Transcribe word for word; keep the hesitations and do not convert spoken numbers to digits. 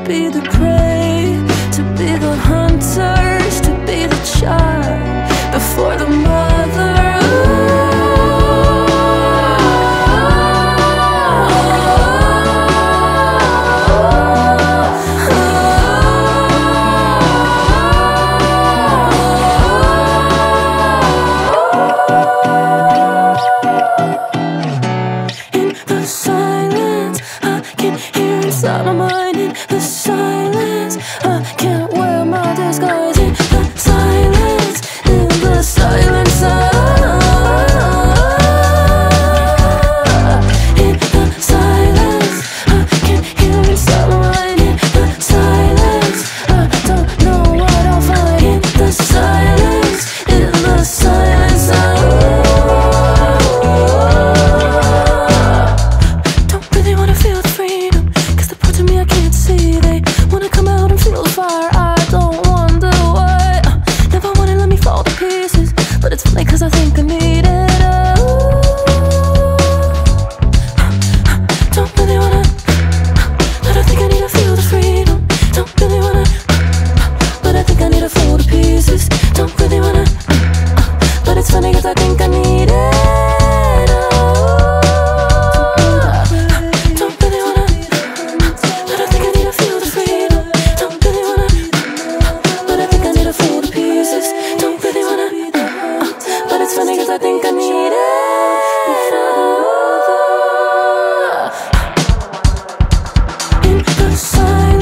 be the prey, to be the hunters, to be the child before the mother. In the silence, I can hear inside my mind. In the silence, I can't wear my disguise. In the silence, in the silence, I, in the silence, I can hear inside my mind. In the silence, I don't know what I'll find. In the silence, in the silence, I don't really wanna feel the freedom, 'cause the parts of me I can't see, they wanna come out and feel the fire. I don't wonder why, uh, never wanna let me fall to pieces, but it's funny 'cause I think I need it. Oh, don't really wanna, but I think I need to feel the freedom. Don't really wanna, but I think I need to fall to pieces. Don't really wanna, but it's funny 'cause I think I need it. Oh, don't really wanna, but I think I need to feel the freedom. Don't really wanna, but I think I need to fall to pieces. Don't really wanna, but it's funny 'cause I think I need it. In the silence,